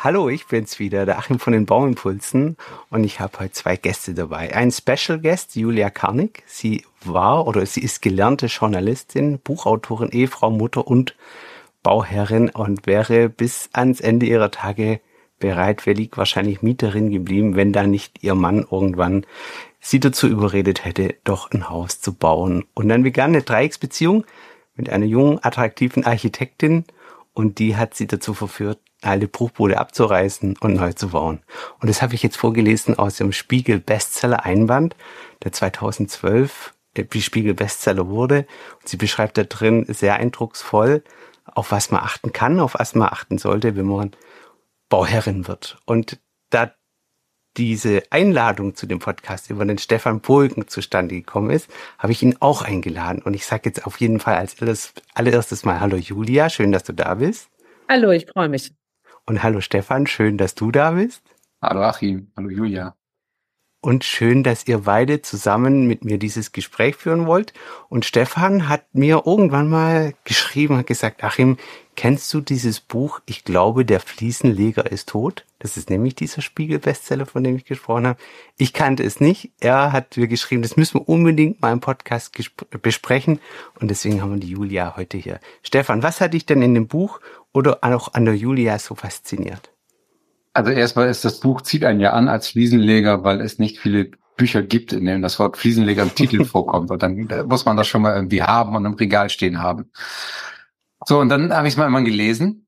Hallo, ich bin's wieder, der Achim von den Bauimpulsen und ich habe heute zwei Gäste dabei. Ein Special Guest, Julia Karnig. Sie ist gelernte Journalistin, Buchautorin, Ehefrau, Mutter und Bauherrin und wäre bis ans Ende ihrer Tage bereitwillig wahrscheinlich Mieterin geblieben, wenn da nicht ihr Mann irgendwann sie dazu überredet hätte, doch ein Haus zu bauen. Und dann begann eine Dreiecksbeziehung mit einer jungen, attraktiven Architektin und die hat sie dazu verführt, alte Bruchbude abzureißen und neu zu bauen. Und das habe ich jetzt vorgelesen aus dem Spiegel Bestseller Einband, der 2012 der Spiegel Bestseller wurde. Und sie beschreibt da drin sehr eindrucksvoll, auf was man achten kann, auf was man achten sollte, wenn man Bauherrin wird. Und da diese Einladung zu dem Podcast über den Stefan Bohlgen zustande gekommen ist, habe ich ihn auch eingeladen. Und ich sage jetzt auf jeden Fall als allererstes mal Hallo Julia, schön, dass du da bist. Hallo, ich freue mich. Und hallo Stefan, schön, dass du da bist. Hallo Achim, hallo Julia. Und schön, dass ihr beide zusammen mit mir dieses Gespräch führen wollt. Und Stefan hat mir irgendwann mal geschrieben, hat gesagt, Achim, kennst du dieses Buch, ich glaube, der Fliesenleger ist tot? Das ist nämlich dieser Spiegel-Bestseller, von dem ich gesprochen habe. Ich kannte es nicht. Er hat mir geschrieben, das müssen wir unbedingt mal im Podcast besprechen. Und deswegen haben wir die Julia heute hier. Stefan, was hat dich denn in dem Buch oder auch an der Julia so fasziniert? Also erstmal ist das Buch, zieht einen ja an als Fliesenleger, weil es nicht viele Bücher gibt, in denen das Wort Fliesenleger im Titel vorkommt. Und dann muss man das schon mal irgendwie haben und im Regal stehen haben. So, und dann habe ich es mal irgendwann gelesen.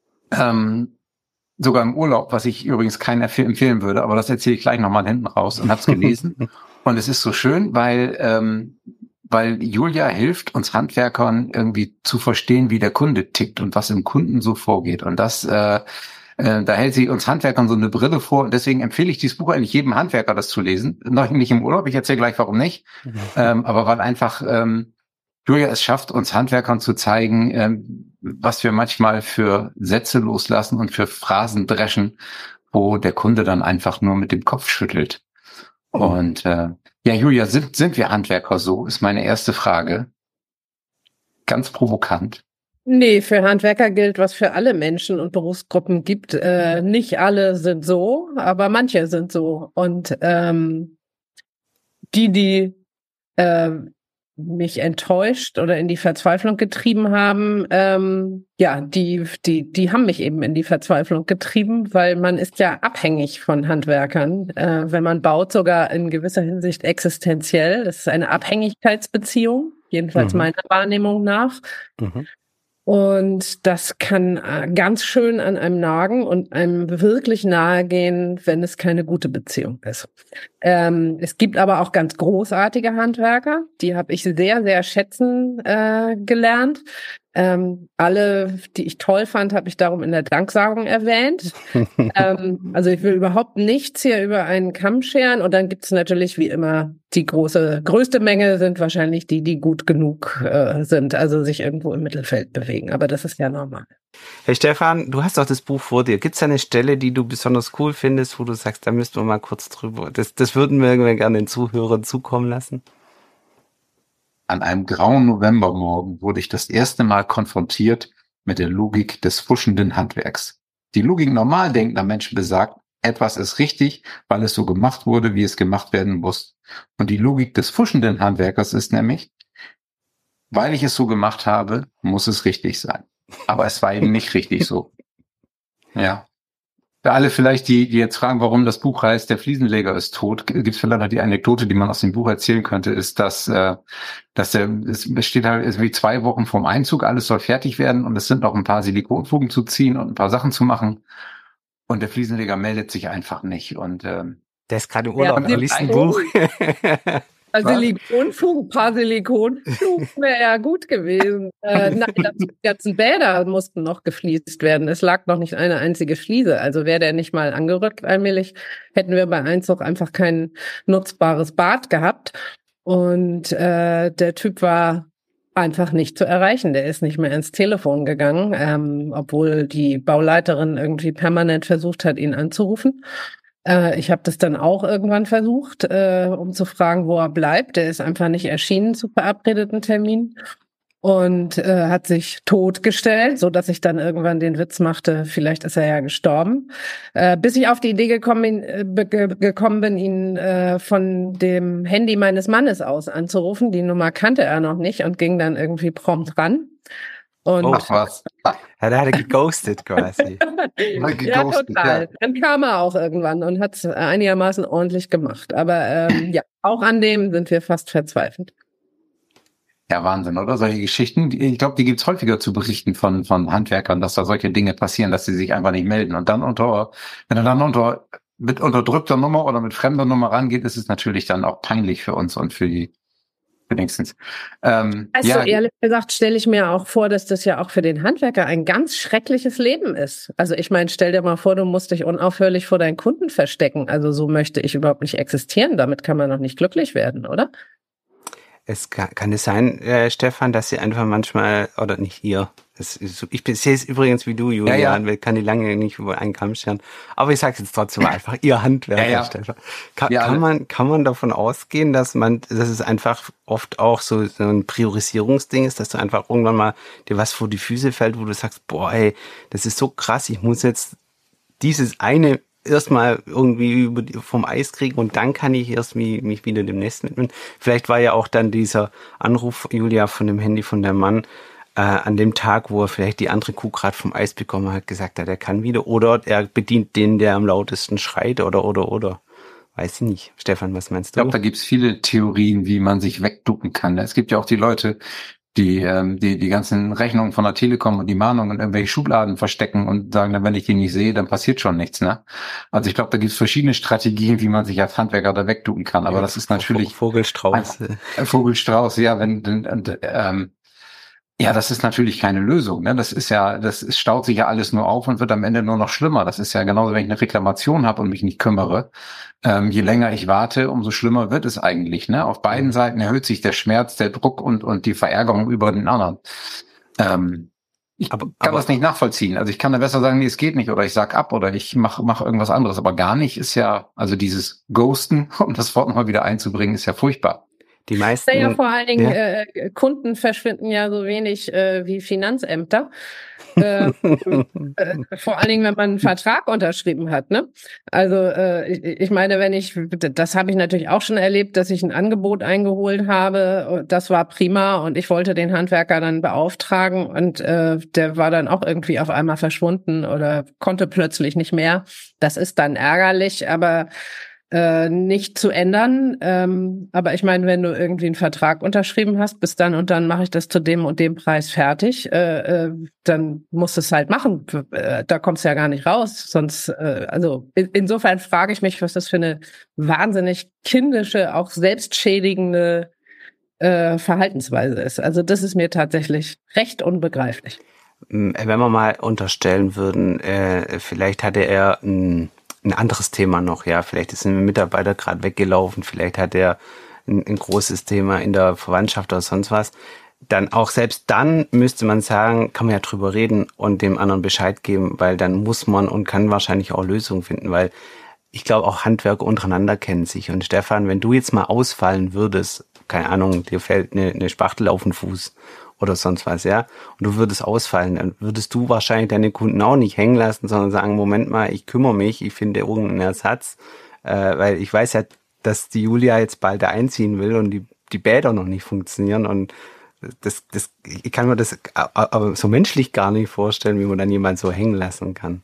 Sogar im Urlaub, was ich übrigens keinen empfehlen würde, aber das erzähle ich gleich nochmal hinten raus und habe es gelesen. Und es ist so schön, weil Julia hilft uns Handwerkern irgendwie zu verstehen, wie der Kunde tickt und was im Kunden so vorgeht. Und das da hält sie uns Handwerkern so eine Brille vor und deswegen empfehle ich dieses Buch eigentlich jedem Handwerker, das zu lesen. Noch nicht im Urlaub, ich erzähle gleich, warum nicht. Aber weil einfach Julia es schafft, uns Handwerkern zu zeigen, was wir manchmal für Sätze loslassen und für Phrasen dreschen, wo der Kunde dann einfach nur mit dem Kopf schüttelt. Und ja, Julia, sind wir Handwerker so, ist meine erste Frage. Ganz provokant. Nee, für Handwerker gilt, was für alle Menschen und Berufsgruppen gibt. Nicht alle sind so, aber manche sind so. Und die mich enttäuscht oder in die Verzweiflung getrieben haben, ja, die haben mich eben in die Verzweiflung getrieben, weil man ist ja abhängig von Handwerkern. Wenn man baut, sogar in gewisser Hinsicht existenziell. Das ist eine Abhängigkeitsbeziehung, jedenfalls meiner Wahrnehmung nach. Und das kann ganz schön an einem nagen und einem wirklich nahe gehen, wenn es keine gute Beziehung ist. Es gibt aber auch ganz großartige Handwerker, die habe ich sehr, sehr schätzen gelernt. Alle, die ich toll fand, habe ich darum in der Danksagung erwähnt. Also ich will überhaupt nichts hier über einen Kamm scheren. Und dann gibt es natürlich wie immer die größte Menge sind wahrscheinlich die gut genug sind, also sich irgendwo im Mittelfeld bewegen. Aber das ist ja normal. Hey Stefan, du hast doch das Buch vor dir. Gibt es eine Stelle, die du besonders cool findest, wo du sagst, da müssten wir mal kurz drüber, das würden wir gerne den Zuhörern zukommen lassen? An einem grauen Novembermorgen wurde ich das erste Mal konfrontiert mit der Logik des fuschenden Handwerks. Die Logik normal denkender Menschen besagt, etwas ist richtig, weil es so gemacht wurde, wie es gemacht werden muss. Und die Logik des fuschenden Handwerkers ist nämlich, weil ich es so gemacht habe, muss es richtig sein. Aber es war eben nicht richtig so. Ja. Für alle vielleicht, die jetzt fragen, warum das Buch heißt, der Fliesenleger ist tot, gibt es vielleicht noch die Anekdote, die man aus dem Buch erzählen könnte, ist, dass es steht halt irgendwie 2 Wochen vorm Einzug, alles soll fertig werden und es sind noch ein paar Silikonfugen zu ziehen und ein paar Sachen zu machen und der Fliesenleger meldet sich einfach nicht und der ist gerade im Urlaub, er liest ein Buch. Silikonflug, ein paar Silikonflug wäre ja gut gewesen. Nein, die ganzen Bäder mussten noch gefliest werden. Es lag noch nicht eine einzige Fliese. Also wäre der nicht mal angerückt allmählich, hätten wir bei Einzug einfach kein nutzbares Bad gehabt. Und der Typ war einfach nicht zu erreichen. Der ist nicht mehr ins Telefon gegangen, obwohl die Bauleiterin irgendwie permanent versucht hat, ihn anzurufen. Ich habe das dann auch irgendwann versucht, um zu fragen, wo er bleibt. Der ist einfach nicht erschienen zu verabredeten Termin. und hat sich totgestellt, so dass ich dann irgendwann den Witz machte, vielleicht ist er ja gestorben, bis ich auf die Idee gekommen bin, ihn von dem Handy meines Mannes aus anzurufen. Die Nummer kannte er noch nicht und ging dann irgendwie prompt ran. Und Ach was. Ja, da hat er geghostet quasi. ja, total. Ja. Dann kam er auch irgendwann und hat es einigermaßen ordentlich gemacht. Aber ja, auch an dem sind wir fast verzweifelt. Ja, Wahnsinn, oder? Solche Geschichten, ich glaube, die gibt's häufiger zu berichten von Handwerkern, dass da solche Dinge passieren, dass sie sich einfach nicht melden. Und dann wenn er dann mit unterdrückter Nummer oder mit fremder Nummer rangeht, ist es natürlich dann auch peinlich für uns und für die wenigstens. Also ehrlich gesagt stelle ich mir auch vor, dass das ja auch für den Handwerker ein ganz schreckliches Leben ist. Also ich meine, stell dir mal vor, du musst dich unaufhörlich vor deinen Kunden verstecken. Also so möchte ich überhaupt nicht existieren. Damit kann man doch nicht glücklich werden, oder? Kann es sein, Stefan, dass Sie einfach manchmal, oder nicht ihr, ich sehe es übrigens wie du, Julian, ja. Kann die lange nicht über einen Kamm scheren, aber ich sage es jetzt trotzdem einfach, ihr Handwerker, Stefan. Kann man davon ausgehen, dass es einfach oft auch so ein Priorisierungsding ist, dass du einfach irgendwann mal dir was vor die Füße fällt, wo du sagst, boah, ey, das ist so krass, ich muss jetzt dieses eine erstmal irgendwie vom Eis kriegen und dann kann ich erst mich wieder dem Nest widmen. Vielleicht war ja auch dann dieser Anruf, Julia, von dem Handy von der Mann an dem Tag, wo er vielleicht die andere Kuh gerade vom Eis bekommen hat, gesagt hat, er kann wieder. Oder er bedient den, der am lautesten schreit oder. Weiß ich nicht. Stefan, was meinst du? Ich glaube, da gibt's viele Theorien, wie man sich wegducken kann. Es gibt ja auch die Leute, die ganzen Rechnungen von der Telekom und die Mahnungen in irgendwelche Schubladen verstecken und sagen, dann, wenn ich die nicht sehe, dann passiert schon nichts, ne? Also ich glaube, da gibt es verschiedene Strategien, wie man sich als Handwerker da wegducken kann. Aber das ist natürlich Vogelstrauß. Vogelstrauß, ja, ja, das ist natürlich keine Lösung, ne? Das staut sich ja alles nur auf und wird am Ende nur noch schlimmer. Das ist ja genauso, wenn ich eine Reklamation habe und mich nicht kümmere. Je länger ich warte, umso schlimmer wird es eigentlich, ne? Auf beiden Seiten erhöht sich der Schmerz, der Druck und die Verärgerung über den anderen. Ich kann das nicht nachvollziehen. Also ich kann da besser sagen, nee, es geht nicht, oder ich sag ab, oder ich mach irgendwas anderes. Aber gar nicht ist ja, also dieses Ghosten, um das Wort nochmal wieder einzubringen, ist ja furchtbar. Die meisten. Ja, vor allen Dingen, Kunden verschwinden ja so wenig wie Finanzämter. Vor allen Dingen, wenn man einen Vertrag unterschrieben hat, ne? Also ich meine, das habe ich natürlich auch schon erlebt, dass ich ein Angebot eingeholt habe. Das war prima und ich wollte den Handwerker dann beauftragen und der war dann auch irgendwie auf einmal verschwunden oder konnte plötzlich nicht mehr. Das ist dann ärgerlich, aber nicht zu ändern. Aber ich meine, wenn du irgendwie einen Vertrag unterschrieben hast, bis dann und dann mache ich das zu dem und dem Preis fertig, dann musst du es halt machen. Da kommst du ja gar nicht raus. Sonst, also insofern frage ich mich, was das für eine wahnsinnig kindische, auch selbstschädigende Verhaltensweise ist. Also das ist mir tatsächlich recht unbegreiflich. Wenn wir mal unterstellen würden, vielleicht hatte er ein anderes Thema noch, ja, vielleicht ist ein Mitarbeiter gerade weggelaufen, vielleicht hat er ein großes Thema in der Verwandtschaft oder sonst was, dann auch selbst dann müsste man sagen, kann man ja drüber reden und dem anderen Bescheid geben, weil dann muss man und kann wahrscheinlich auch Lösungen finden, weil ich glaube auch Handwerker untereinander kennen sich. Und Stefan, wenn du jetzt mal ausfallen würdest, keine Ahnung, dir fällt eine Spachtel auf den Fuß oder sonst was, ja, und du würdest ausfallen, dann würdest du wahrscheinlich deine Kunden auch nicht hängen lassen, sondern sagen, Moment mal, ich kümmere mich, ich finde irgendeinen Ersatz, weil ich weiß ja, dass die Julia jetzt bald da einziehen will und die Bäder noch nicht funktionieren und ich kann mir das aber so menschlich gar nicht vorstellen, wie man dann jemand so hängen lassen kann.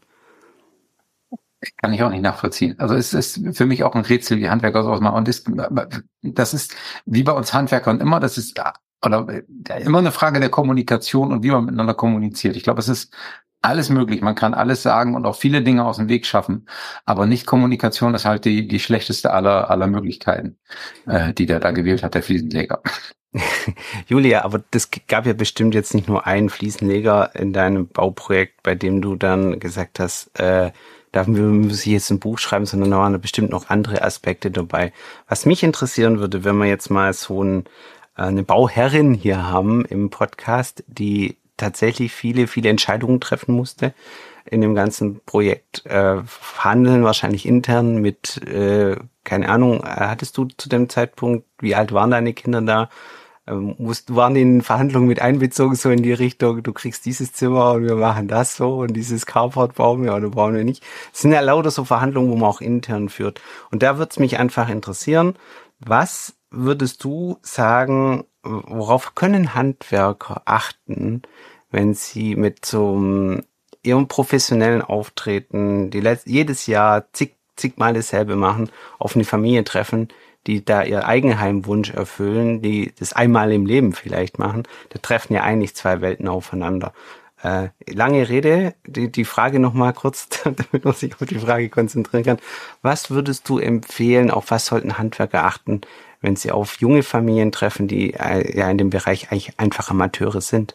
Kann ich auch nicht nachvollziehen. Also es ist für mich auch ein Rätsel, wie Handwerker so ausmachen. Und das ist wie bei uns Handwerkern immer, das ist oder immer eine Frage der Kommunikation und wie man miteinander kommuniziert. Ich glaube, es ist alles möglich. Man kann alles sagen und auch viele Dinge aus dem Weg schaffen. Aber nicht Kommunikation ist halt die schlechteste aller Möglichkeiten, die der da gewählt hat, der Fliesenleger. Julia, aber das gab ja bestimmt jetzt nicht nur einen Fliesenleger in deinem Bauprojekt, bei dem du dann gesagt hast, da muss ich jetzt ein Buch schreiben, sondern da waren bestimmt noch andere Aspekte dabei. Was mich interessieren würde, wenn wir jetzt mal so eine Bauherrin hier haben im Podcast, die tatsächlich viele Entscheidungen treffen musste in dem ganzen Projekt. Verhandeln wahrscheinlich intern mit, keine Ahnung, hattest du zu dem Zeitpunkt, wie alt waren deine Kinder da? Waren die in Verhandlungen mit einbezogen, so in die Richtung, du kriegst dieses Zimmer und wir machen das so und dieses Carport bauen wir oder bauen wir nicht. Es sind ja lauter so Verhandlungen, wo man auch intern führt. Und da würde es mich einfach interessieren, was würdest du sagen, worauf können Handwerker achten, wenn sie mit so ihrem professionellen Auftreten, jedes Jahr zigmal dasselbe machen, auf eine Familie treffen, die da ihr Eigenheimwunsch erfüllen, die das einmal im Leben vielleicht machen, da treffen ja eigentlich zwei Welten aufeinander. Lange Rede, die Frage nochmal kurz, damit man sich auf die Frage konzentrieren kann. Was würdest du empfehlen, auf was sollten Handwerker achten, wenn sie auf junge Familien treffen, die ja in dem Bereich eigentlich einfach Amateure sind?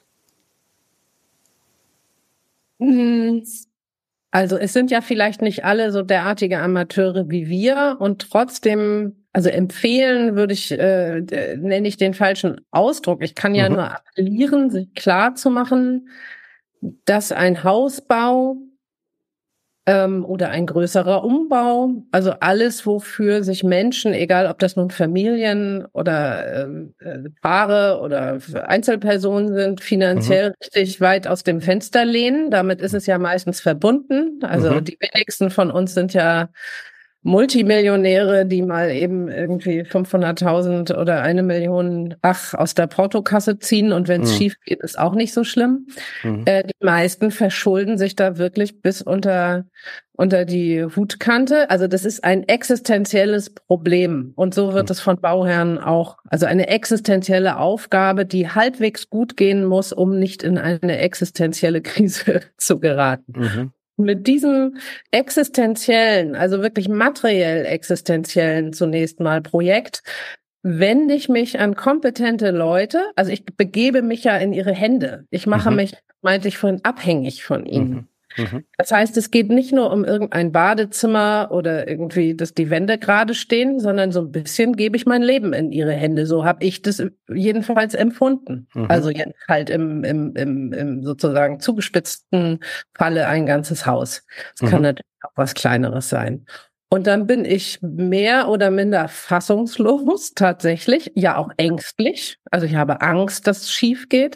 Also es sind ja vielleicht nicht alle so derartige Amateure wie wir und trotzdem, also empfehlen würde ich, nenne ich den falschen Ausdruck. Ich kann ja nur appellieren, sich klar zu machen, dass ein Hausbau oder ein größerer Umbau, also alles, wofür sich Menschen, egal ob das nun Familien oder Paare oder Einzelpersonen sind, finanziell richtig weit aus dem Fenster lehnen. Damit ist es ja meistens verbunden. Also die wenigsten von uns sind ja Multimillionäre, die mal eben irgendwie 500.000 oder 1 Million aus der Portokasse ziehen und wenn es schief geht, ist auch nicht so schlimm. Die meisten verschulden sich da wirklich bis unter die Hutkante. Also das ist ein existenzielles Problem und so wird es von Bauherren auch, also eine existenzielle Aufgabe, die halbwegs gut gehen muss, um nicht in eine existenzielle Krise zu geraten. Mit diesem existenziellen, also wirklich materiell existenziellen zunächst mal Projekt, wende ich mich an kompetente Leute. Also ich begebe mich ja in ihre Hände. Ich mache mich, meinte ich vorhin, abhängig von ihnen. Das heißt, es geht nicht nur um irgendein Badezimmer oder irgendwie, dass die Wände gerade stehen, sondern so ein bisschen gebe ich mein Leben in ihre Hände. So habe ich das jedenfalls empfunden. Also jetzt halt im sozusagen zugespitzten Falle ein ganzes Haus. Es kann natürlich auch was Kleineres sein. Und dann bin ich mehr oder minder fassungslos tatsächlich, ja auch ängstlich. Also ich habe Angst, dass es schief geht.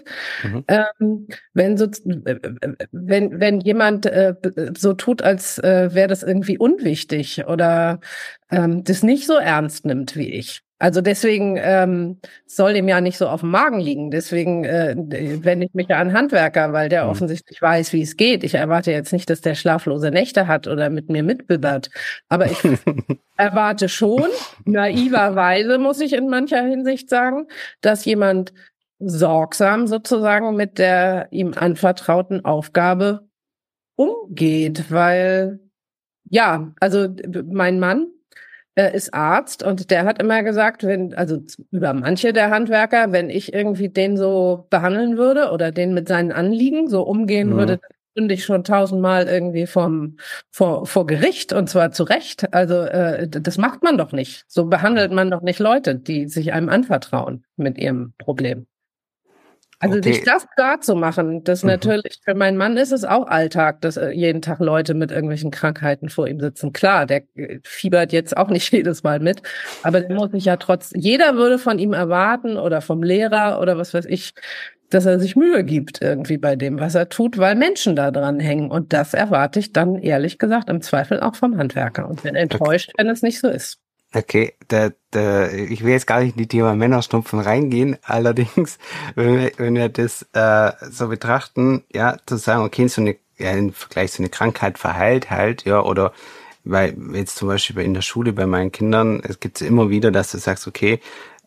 Wenn jemand so tut, als wäre das irgendwie unwichtig oder das nicht so ernst nimmt wie ich. Also deswegen soll dem ja nicht so auf dem Magen liegen. Deswegen wende ich mich ja an Handwerker, weil der offensichtlich weiß, wie es geht. Ich erwarte jetzt nicht, dass der schlaflose Nächte hat oder mit mir mitbibbert. Aber ich erwarte schon, naiverweise muss ich in mancher Hinsicht sagen, dass jemand sorgsam sozusagen mit der ihm anvertrauten Aufgabe umgeht. Weil, ja, also mein Mann ist Arzt und der hat immer gesagt, also über manche der Handwerker, wenn ich irgendwie den so behandeln würde oder den mit seinen Anliegen so umgehen würde, dann stünde ich schon 1000-mal irgendwie vor Gericht und zwar zu Recht. Also das macht man doch nicht. So behandelt man doch nicht Leute, die sich einem anvertrauen mit ihrem Problem. Also sich das klar zu machen, dass natürlich für meinen Mann ist es auch Alltag, dass jeden Tag Leute mit irgendwelchen Krankheiten vor ihm sitzen. Klar, der fiebert jetzt auch nicht jedes Mal mit, aber der muss sich ja jeder würde von ihm erwarten oder vom Lehrer oder was weiß ich, dass er sich Mühe gibt irgendwie bei dem, was er tut, weil Menschen da dran hängen. Und das erwarte ich dann ehrlich gesagt im Zweifel auch vom Handwerker und bin enttäuscht, wenn es nicht so ist. Okay, ich will jetzt gar nicht in die Thema Männerschnupfen reingehen, allerdings, wenn wir das so betrachten, ja, zu sagen, okay, im Vergleich so eine Krankheit verheilt halt, ja, oder weil jetzt zum Beispiel in der Schule bei meinen Kindern, es gibt immer wieder, dass du sagst, okay,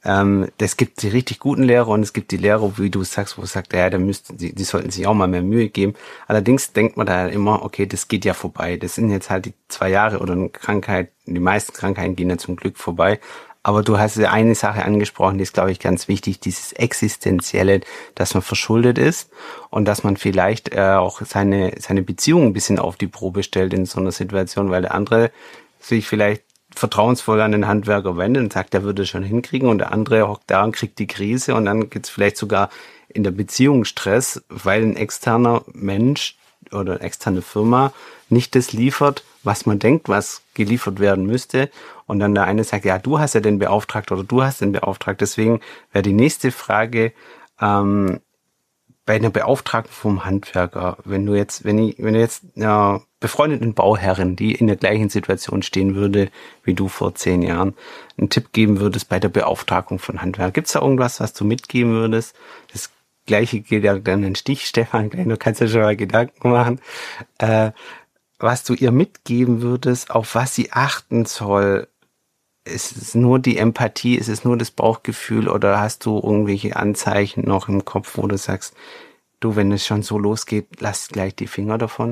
es gibt die richtig guten Lehrer und es gibt die Lehrer, wie du sagst, wo du sagst, ja, die sollten sich auch mal mehr Mühe geben. Allerdings denkt man da immer, okay, das geht ja vorbei. Das sind jetzt halt die 2 Jahre oder eine Krankheit. Die meisten Krankheiten gehen ja zum Glück vorbei. Aber du hast ja eine Sache angesprochen, die ist, glaube ich, ganz wichtig, dieses Existenzielle, dass man verschuldet ist und dass man vielleicht auch seine Beziehung ein bisschen auf die Probe stellt in so einer Situation, weil der andere sich vielleicht vertrauensvoll an den Handwerker wendet und sagt, der würde es schon hinkriegen und der andere hockt da und kriegt die Krise und dann gibt's vielleicht sogar in der Beziehung Stress, weil ein externer Mensch oder eine externe Firma nicht das liefert, was man denkt, was geliefert werden müsste. Und dann der eine sagt, ja, du hast ja den beauftragt oder du hast den beauftragt. Deswegen wäre die nächste Frage, bei einer Beauftragung vom Handwerker, wenn du jetzt befreundeten Bauherrin, die in der gleichen Situation stehen würde wie du vor 10 Jahren, einen Tipp geben würdest bei der Beauftragung von Handwerker. Gibt es da irgendwas, was du mitgeben würdest? Das Gleiche gilt ja dann an Stich, Stefan, du kannst ja schon mal Gedanken machen, was du ihr mitgeben würdest, auf was sie achten soll. Ist es nur die Empathie, ist es nur das Bauchgefühl oder hast du irgendwelche Anzeichen noch im Kopf, wo du sagst, du, wenn es schon so losgeht, lass gleich die Finger davon?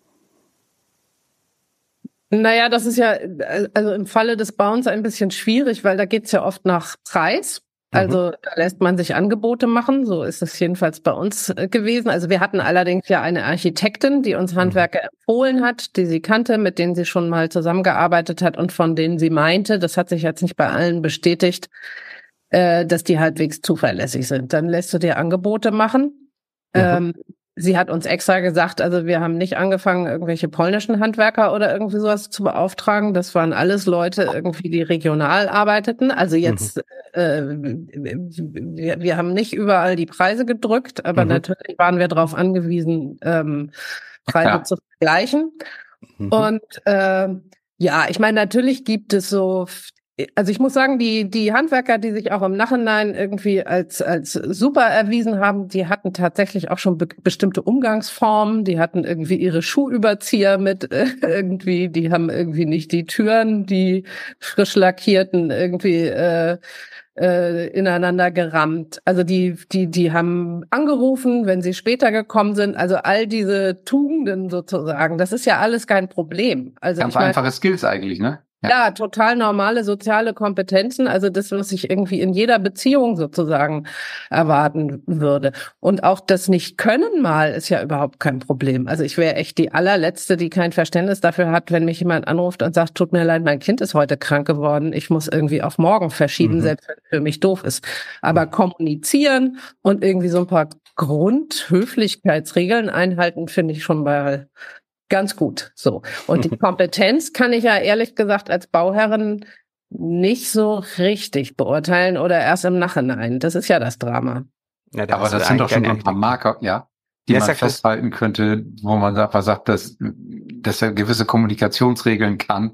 Naja, das ist ja also im Falle des Bauens ein bisschen schwierig, weil da geht's ja oft nach Preis. Also da lässt man sich Angebote machen, so ist es jedenfalls bei uns gewesen. Also wir hatten allerdings ja eine Architektin, die uns Handwerker empfohlen hat, die sie kannte, mit denen sie schon mal zusammengearbeitet hat und von denen sie meinte, das hat sich jetzt nicht bei allen bestätigt, dass die halbwegs zuverlässig sind. Dann lässt du dir Angebote machen. Sie hat uns extra gesagt, also wir haben nicht angefangen, irgendwelche polnischen Handwerker oder irgendwie sowas zu beauftragen. Das waren alles Leute irgendwie, die regional arbeiteten. Also jetzt, wir haben nicht überall die Preise gedrückt, aber natürlich waren wir darauf angewiesen, Preise zu vergleichen. Und ja, ich meine, natürlich gibt es so, also ich muss sagen, die Handwerker, die sich auch im Nachhinein irgendwie als super erwiesen haben, die hatten tatsächlich auch schon bestimmte Umgangsformen, die hatten irgendwie ihre Schuhüberzieher mit irgendwie, die haben irgendwie nicht die Türen, die frisch lackierten irgendwie ineinander gerammt. Also die haben angerufen, wenn sie später gekommen sind. Also all diese Tugenden sozusagen, das ist ja alles kein Problem. Also ganz einfache Skills eigentlich, ne? Ja, total normale soziale Kompetenzen, also das, was ich irgendwie in jeder Beziehung sozusagen erwarten würde. Und auch das Nicht-Können mal ist ja überhaupt kein Problem. Also ich wäre echt die allerletzte, die kein Verständnis dafür hat, wenn mich jemand anruft und sagt, tut mir leid, mein Kind ist heute krank geworden, ich muss irgendwie auf morgen verschieben, selbst wenn es für mich doof ist. Aber kommunizieren und irgendwie so ein paar Grundhöflichkeitsregeln einhalten, finde ich schon mal ganz gut, so. Und die Kompetenz kann ich ja ehrlich gesagt als Bauherrin nicht so richtig beurteilen oder erst im Nachhinein. Das ist ja das Drama. Ja, aber das sind doch schon ein paar Marker, die man festhalten könnte, wo man sagt, dass er gewisse Kommunikationsregeln kann.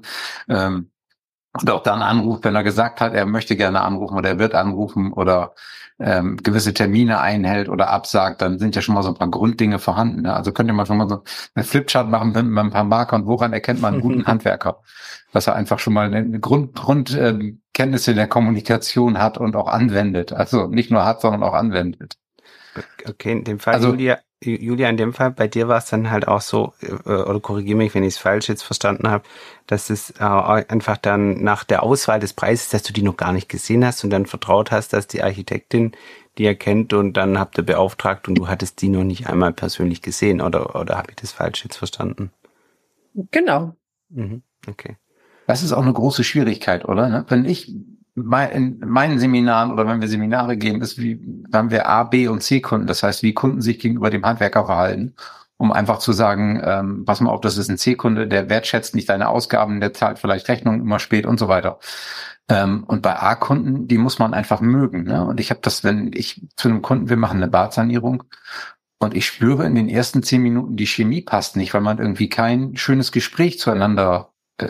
Und auch dann anruft, wenn er gesagt hat, er möchte gerne anrufen oder er wird anrufen oder gewisse Termine einhält oder absagt, dann sind ja schon mal so ein paar Grunddinge vorhanden. Ne? Also könnte man schon mal so eine Flipchart machen mit ein paar Markern, woran erkennt man einen guten Handwerker? Dass er einfach schon mal eine Grundkenntnisse der Kommunikation hat und auch anwendet. Also nicht nur hat, sondern auch anwendet. Okay, in dem Fall, also, Julia, in dem Fall, bei dir war es dann halt auch so, oder korrigiere mich, wenn ich es falsch jetzt verstanden habe, dass es einfach dann nach der Auswahl des Preises, dass du die noch gar nicht gesehen hast und dann vertraut hast, dass die Architektin die erkennt und dann habt ihr beauftragt und du hattest die noch nicht einmal persönlich gesehen, oder habe ich das falsch jetzt verstanden? Genau. Okay. Das ist auch eine große Schwierigkeit, oder? Ne? Wenn ich in meinen Seminaren oder wenn wir Seminare geben, haben wir A, B und C Kunden. Das heißt, wie Kunden sich gegenüber dem Handwerker verhalten, um einfach zu sagen, pass mal auf, das ist ein C-Kunde, der wertschätzt nicht deine Ausgaben, der zahlt vielleicht Rechnungen immer spät und so weiter. Und bei A-Kunden, die muss man einfach mögen. Ne? Und ich habe das, wenn ich zu einem Kunden, wir machen eine Badsanierung und ich spüre in den ersten 10 Minuten, die Chemie passt nicht, weil man irgendwie kein schönes Gespräch zueinander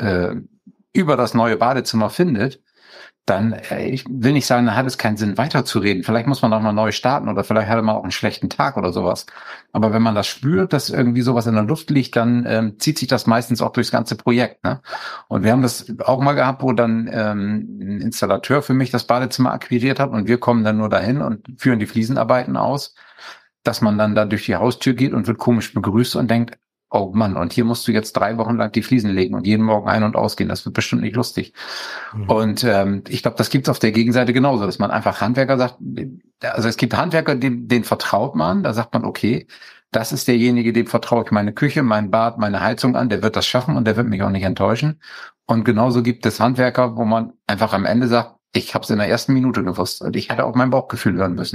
über das neue Badezimmer findet, dann, ich will nicht sagen, dann hat es keinen Sinn, weiterzureden. Vielleicht muss man auch mal neu starten oder vielleicht hatte man auch einen schlechten Tag oder sowas. Aber wenn man das spürt, dass irgendwie sowas in der Luft liegt, dann zieht sich das meistens auch durchs ganze Projekt. Ne? Und wir haben das auch mal gehabt, wo dann ein Installateur für mich das Badezimmer akquiriert hat und wir kommen dann nur dahin und führen die Fliesenarbeiten aus, dass man dann da durch die Haustür geht und wird komisch begrüßt und denkt, oh Mann, und hier musst du jetzt 3 Wochen lang die Fliesen legen und jeden Morgen ein- und ausgehen. Das wird bestimmt nicht lustig. Und ich glaube, das gibt's auf der Gegenseite genauso, dass man einfach Handwerker sagt, also es gibt Handwerker, den vertraut man, da sagt man, okay, das ist derjenige, dem vertraue ich meine Küche, mein Bad, meine Heizung an, der wird das schaffen und der wird mich auch nicht enttäuschen. Und genauso gibt es Handwerker, wo man einfach am Ende sagt, ich habe es in der ersten Minute gewusst und ich hätte auf mein Bauchgefühl hören müssen.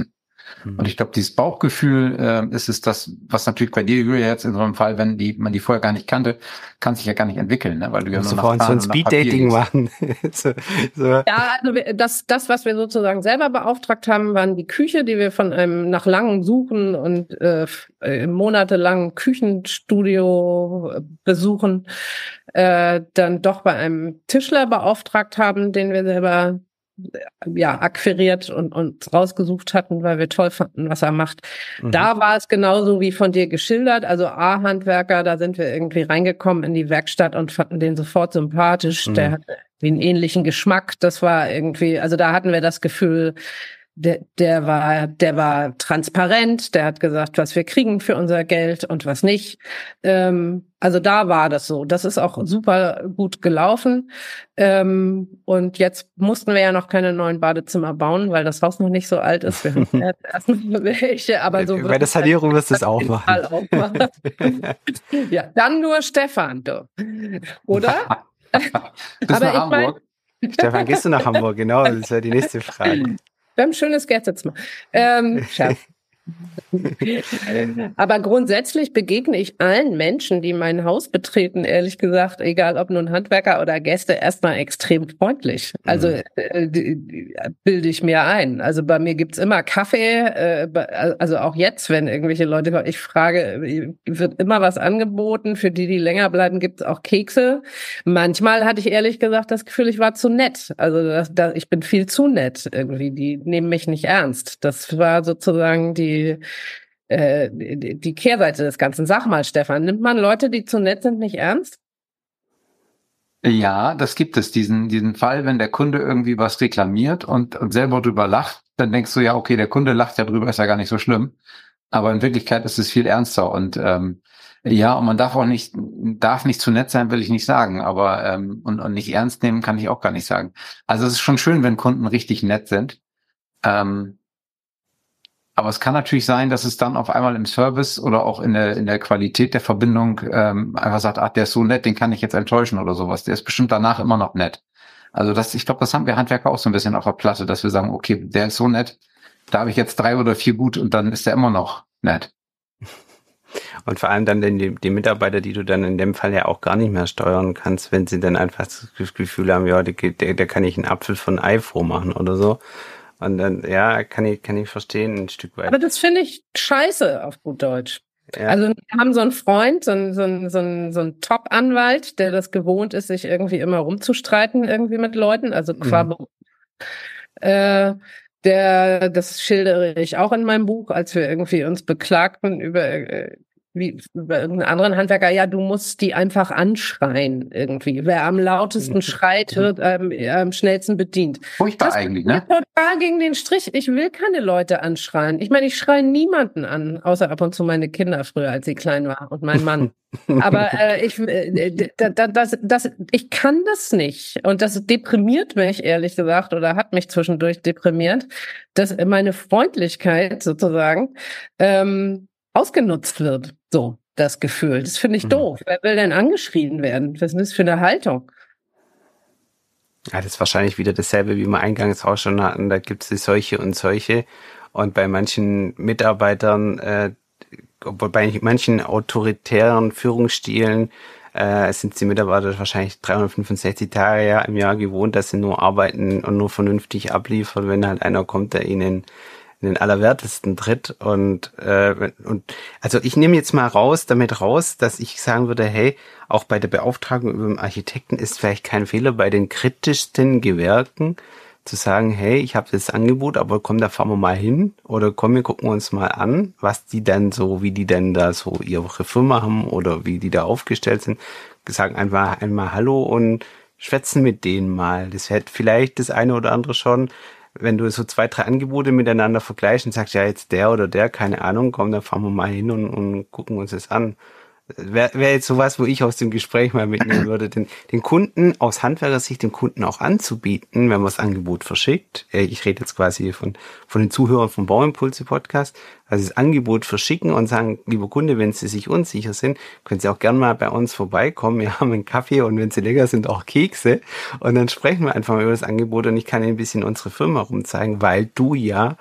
Und ich glaube, dieses Bauchgefühl ist es das, was natürlich bei dir, Julia, jetzt in so einem Fall, wenn man die vorher gar nicht kannte, kann sich ja gar nicht entwickeln, ne? Weil du ja nur nach so ein Speed-Dating machen. so. Ja, also das, was wir sozusagen selber beauftragt haben, waren die Küche, die wir von einem nach langem Suchen und monatelangen Küchenstudio besuchen, dann doch bei einem Tischler beauftragt haben, den wir selber akquiriert und rausgesucht hatten, weil wir toll fanden, was er macht. Da war es genauso wie von dir geschildert. Also A-Handwerker, da sind wir irgendwie reingekommen in die Werkstatt und fanden den sofort sympathisch. Der hatte irgendwie einen ähnlichen Geschmack. Das war irgendwie, also da hatten wir das Gefühl, der war transparent, der hat gesagt, was wir kriegen für unser Geld und was nicht. Also da war das so. Das ist auch super gut gelaufen. Und jetzt mussten wir ja noch keine neuen Badezimmer bauen, weil das Haus noch nicht so alt ist. Wir haben erstmal welche, aber so bei der Sanierung wirst du es auch machen. Ja, dann nur Stefan, du. Oder? Bis nach Hamburg. Stefan, gehst du nach Hamburg? Genau, das wäre die nächste Frage. Wir haben ein schönes Gästezimmer. Scherz. Aber grundsätzlich begegne ich allen Menschen, die mein Haus betreten, ehrlich gesagt, egal ob nun Handwerker oder Gäste, erstmal extrem freundlich. Also bilde ich mir ein. Also bei mir gibt's immer Kaffee, also auch jetzt, wenn irgendwelche Leute kommen, ich frage, wird immer was angeboten. Für die länger bleiben, gibt's auch Kekse. Manchmal hatte ich ehrlich gesagt das Gefühl, ich war zu nett. Also ich bin viel zu nett irgendwie. Die nehmen mich nicht ernst. Das war sozusagen die Kehrseite des Ganzen. Sag mal, Stefan, nimmt man Leute, die zu nett sind, nicht ernst? Ja, das gibt es. Diesen Fall, wenn der Kunde irgendwie was reklamiert und selber drüber lacht, dann denkst du ja, okay, der Kunde lacht ja drüber, ist ja gar nicht so schlimm. Aber in Wirklichkeit ist es viel ernster und ja, und man darf nicht zu nett sein, will ich nicht sagen, aber und nicht ernst nehmen kann ich auch gar nicht sagen. Also es ist schon schön, wenn Kunden richtig nett sind. Aber es kann natürlich sein, dass es dann auf einmal im Service oder auch in der Qualität der Verbindung einfach sagt, ach, der ist so nett, den kann ich jetzt enttäuschen oder sowas. Der ist bestimmt danach immer noch nett. Also ich glaube, das haben wir Handwerker auch so ein bisschen auf der Platte, dass wir sagen, okay, der ist so nett, da habe ich jetzt 3 oder 4 gut und dann ist der immer noch nett. Und vor allem dann die Mitarbeiter, die du dann in dem Fall ja auch gar nicht mehr steuern kannst, wenn sie dann einfach das Gefühl haben, ja, der kann ich einen Apfel von Ei vormachen oder so. Und dann, ja, kann ich verstehen ein Stück weit. Aber das finde ich scheiße auf gut Deutsch. Ja. Also wir haben so einen Freund, so einen Top-Anwalt, der das gewohnt ist, sich irgendwie immer rumzustreiten irgendwie mit Leuten, also das schildere ich auch in meinem Buch, als wir irgendwie uns beklagten über irgendeinen anderen Handwerker, ja, du musst die einfach anschreien irgendwie. Wer am lautesten schreit, wird am schnellsten bedient. Furchtbar eigentlich, ne? Total gegen den Strich. Ich will keine Leute anschreien. Ich meine, ich schreie niemanden an, außer ab und zu meine Kinder früher, als sie klein war und mein Mann. Aber ich kann das nicht. Und das deprimiert mich, ehrlich gesagt, oder hat mich zwischendurch deprimiert, dass meine Freundlichkeit sozusagen ausgenutzt wird. So, das Gefühl. Das finde ich doof. Wer will denn angeschrien werden? Was ist denn das für eine Haltung? Ja, das ist wahrscheinlich wieder dasselbe, wie wir eingangs auch schon hatten. Da gibt es solche und solche. Und bei manchen Mitarbeitern, bei manchen autoritären Führungsstilen sind die Mitarbeiter wahrscheinlich 365 Tage im Jahr gewohnt, dass sie nur arbeiten und nur vernünftig abliefern, wenn halt einer kommt, der ihnen in den Allerwertesten tritt und also ich nehme jetzt mal damit raus, dass ich sagen würde, hey, auch bei der Beauftragung über den Architekten ist vielleicht kein Fehler, bei den kritischsten Gewerken zu sagen, hey, ich habe das Angebot, aber komm, da fahren wir mal hin oder komm, wir gucken uns mal an, was die dann so, wie die denn da so ihre Firma haben oder wie die da aufgestellt sind, sagen einfach einmal Hallo und schwätzen mit denen mal. Das hätte vielleicht das eine oder andere schon. Wenn du so 2, 3 Angebote miteinander vergleichst und sagst, ja, jetzt der oder der, keine Ahnung, komm, dann fahren wir mal hin und gucken uns das an. Wäre jetzt sowas, wo ich aus dem Gespräch mal mitnehmen würde, den Kunden aus Handwerkersicht, dem Kunden auch anzubieten, wenn man das Angebot verschickt. Ich rede jetzt quasi von den Zuhörern vom Bauimpulse Podcast, also das Angebot verschicken und sagen, lieber Kunde, wenn Sie sich unsicher sind, können Sie auch gerne mal bei uns vorbeikommen. Wir haben einen Kaffee und wenn Sie lecker sind, auch Kekse. Und dann sprechen wir einfach mal über das Angebot und ich kann Ihnen ein bisschen unsere Firma rumzeigen, weil du ja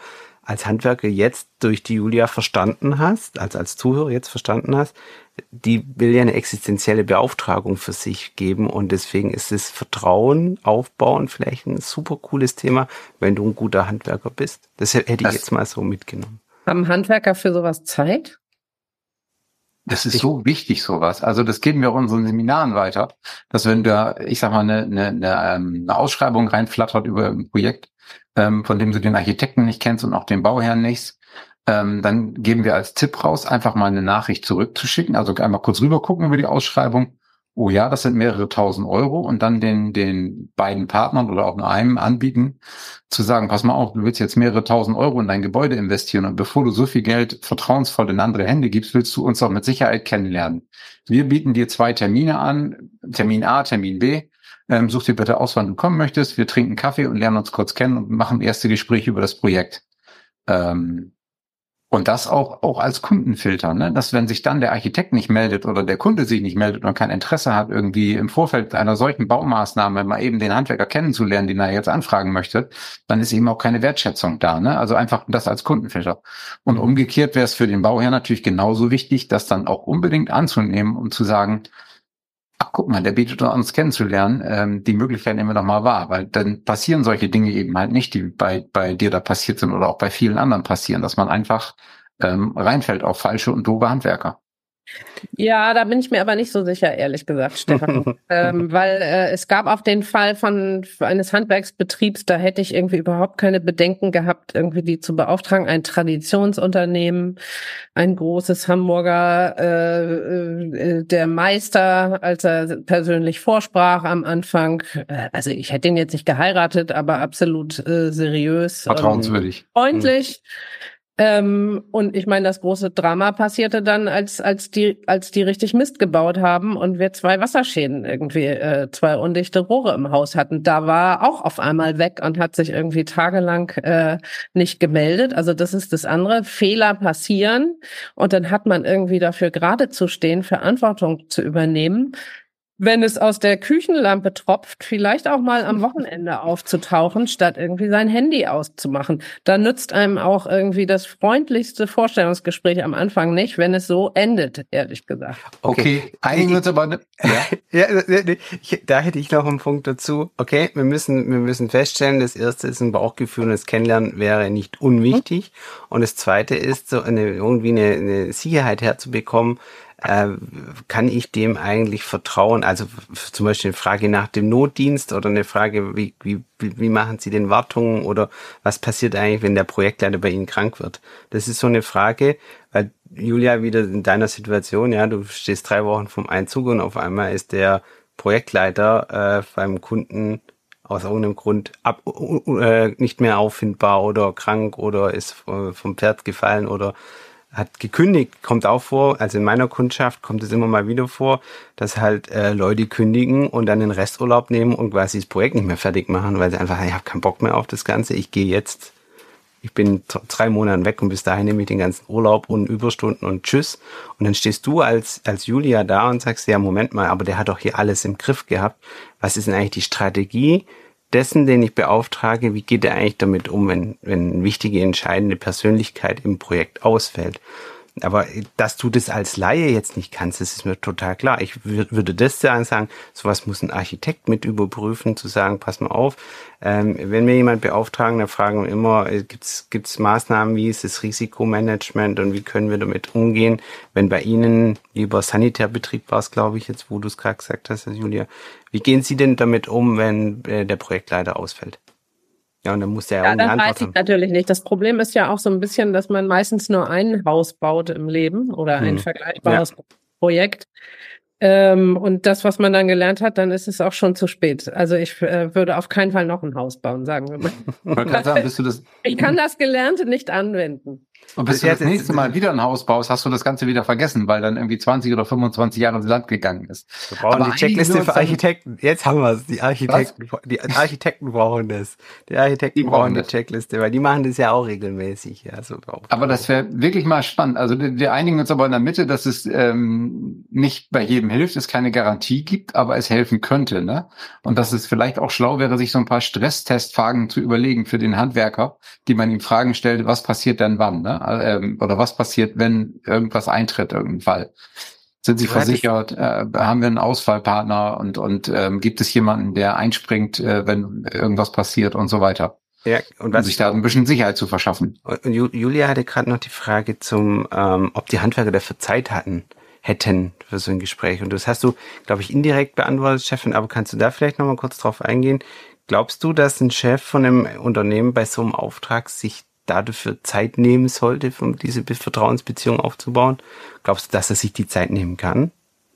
als Handwerker jetzt durch die Julia verstanden hast, als Zuhörer jetzt verstanden hast, die will ja eine existenzielle Beauftragung für sich geben und deswegen ist das Vertrauen aufbauen vielleicht ein super cooles Thema, wenn du ein guter Handwerker bist. Das hätte ich jetzt mal so mitgenommen. Haben Handwerker für sowas Zeit? Das ist so wichtig, sowas. Also das geben wir auch in unseren Seminaren weiter, dass wenn da, ich sag mal, eine Ausschreibung reinflattert über ein Projekt, von dem du den Architekten nicht kennst und auch den Bauherrn nicht, dann geben wir als Tipp raus, einfach mal eine Nachricht zurückzuschicken, also einmal kurz rüber gucken über die Ausschreibung. Oh ja, das sind mehrere tausend Euro und dann den beiden Partnern oder auch nur einem anbieten, zu sagen, pass mal auf, du willst jetzt mehrere tausend Euro in dein Gebäude investieren und bevor du so viel Geld vertrauensvoll in andere Hände gibst, willst du uns auch mit Sicherheit kennenlernen. Wir bieten dir 2 Termine an, Termin A, Termin B. Such dir bitte aus, wann du kommen möchtest. Wir trinken Kaffee und lernen uns kurz kennen und machen erste Gespräche über das Projekt. Und das auch als Kundenfilter, ne? Dass wenn sich dann der Architekt nicht meldet oder der Kunde sich nicht meldet und kein Interesse hat, irgendwie im Vorfeld einer solchen Baumaßnahme mal eben den Handwerker kennenzulernen, den er jetzt anfragen möchte, dann ist eben auch keine Wertschätzung da, ne? Also einfach das als Kundenfilter. Und umgekehrt wäre es für den Bauherr natürlich genauso wichtig, das dann auch unbedingt anzunehmen und zu sagen, ach, guck mal, der bietet uns kennenzulernen, die Möglichkeit nehmen wir doch mal wahr, weil dann passieren solche Dinge eben halt nicht, die bei dir da passiert sind oder auch bei vielen anderen passieren, dass man einfach reinfällt auf falsche und doofe Handwerker. Ja, da bin ich mir aber nicht so sicher, ehrlich gesagt, Stefan. Weil es gab auf den Fall eines Handwerksbetriebs, da hätte ich irgendwie überhaupt keine Bedenken gehabt, irgendwie die zu beauftragen. Ein Traditionsunternehmen, ein großes Hamburger, der Meister, als er persönlich vorsprach am Anfang. Also ich hätte ihn jetzt nicht geheiratet, aber absolut seriös. Vertrauenswürdig. Freundlich. Und ich meine, das große Drama passierte dann, als die richtig Mist gebaut haben und wir 2 Wasserschäden irgendwie, 2 undichte Rohre im Haus hatten. Da war auch auf einmal weg und hat sich irgendwie tagelang nicht gemeldet. Also das ist das andere. Fehler passieren und dann hat man irgendwie dafür gerade zu stehen, Verantwortung zu übernehmen. Wenn es aus der Küchenlampe tropft, vielleicht auch mal am Wochenende aufzutauchen, statt irgendwie sein Handy auszumachen. Da nützt einem auch irgendwie das freundlichste Vorstellungsgespräch am Anfang nicht, wenn es so endet, ehrlich gesagt. Okay, einigen wir uns aber... Da hätte ich noch einen Punkt dazu. Okay, wir müssen feststellen, das erste ist ein Bauchgefühl und das Kennenlernen wäre nicht unwichtig. Und das zweite ist, so irgendwie eine Sicherheit herzubekommen, kann ich dem eigentlich vertrauen? Also zum Beispiel eine Frage nach dem Notdienst oder eine Frage, wie machen Sie denn Wartungen oder was passiert eigentlich, wenn der Projektleiter bei Ihnen krank wird? Das ist so eine Frage, weil Julia, wieder in deiner Situation, ja, du stehst 3 Wochen vom Einzug und auf einmal ist der Projektleiter beim Kunden aus irgendeinem Grund nicht mehr auffindbar oder krank oder ist vom Pferd gefallen oder hat gekündigt, kommt auch vor, also in meiner Kundschaft kommt es immer mal wieder vor, dass halt Leute kündigen und dann den Resturlaub nehmen und quasi das Projekt nicht mehr fertig machen, weil sie einfach, ich habe keinen Bock mehr auf das Ganze, ich bin 3 Monate weg und bis dahin nehme ich den ganzen Urlaub und Überstunden und tschüss. Und dann stehst du als Julia da und sagst, ja, Moment mal, aber der hat doch hier alles im Griff gehabt. Was ist denn eigentlich die Strategie dessen, den ich beauftrage? Wie geht er eigentlich damit um, wenn eine wichtige, entscheidende Persönlichkeit im Projekt ausfällt? Aber dass du das als Laie jetzt nicht kannst, das ist mir total klar. Ich würde das sagen, sowas muss ein Architekt mit überprüfen, zu sagen, pass mal auf, wenn wir jemand beauftragen, dann fragen wir immer, gibt's Maßnahmen, wie ist das Risikomanagement und wie können wir damit umgehen, wenn bei Ihnen, lieber Sanitärbetrieb war es, glaube ich, jetzt, wo du es gerade gesagt hast, Julia, wie gehen Sie denn damit um, wenn der Projektleiter ausfällt? Ja, und dann muss der ja das weiß ich natürlich nicht. Das Problem ist ja auch so ein bisschen, dass man meistens nur ein Haus baut im Leben oder ein vergleichbares Projekt. Und das, was man dann gelernt hat, dann ist es auch schon zu spät. Also ich würde auf keinen Fall noch ein Haus bauen, sagen wir mal. Man kann sagen, bist du das? Ich kann das Gelernte nicht anwenden. Und bis du das nächste Mal wieder ein Haus baust, hast du das Ganze wieder vergessen, weil dann irgendwie 20 oder 25 Jahre ins Land gegangen ist. Wir brauchen die Checkliste für Architekten. Jetzt haben wir es. Die Architekten brauchen das. Die Architekten brauchen die Checkliste, weil die machen das ja auch regelmäßig. Ja, so aber das wäre wirklich mal spannend. Also wir einigen uns aber in der Mitte, dass es nicht bei jedem hilft, es keine Garantie gibt, aber es helfen könnte. Ne? Und dass es vielleicht auch schlau wäre, sich so ein paar Stresstestfragen zu überlegen für den Handwerker, die man ihm Fragen stellt, was passiert denn wann? Ne? Oder was passiert, wenn irgendwas eintritt, irgendein Fall? Sind Sie versichert? Haben wir einen Ausfallpartner? Und gibt es jemanden, der einspringt, wenn irgendwas passiert und so weiter? Ja, und sich da ein bisschen Sicherheit zu verschaffen. Und Julia hatte gerade noch die Frage ob die Handwerker dafür Zeit hätten für so ein Gespräch. Und das hast du, glaube ich, indirekt beantwortet, Chefin, aber kannst du da vielleicht noch mal kurz drauf eingehen? Glaubst du, dass ein Chef von einem Unternehmen bei so einem Auftrag sich dafür Zeit nehmen sollte, um diese Vertrauensbeziehung aufzubauen? Glaubst du, dass er sich die Zeit nehmen kann?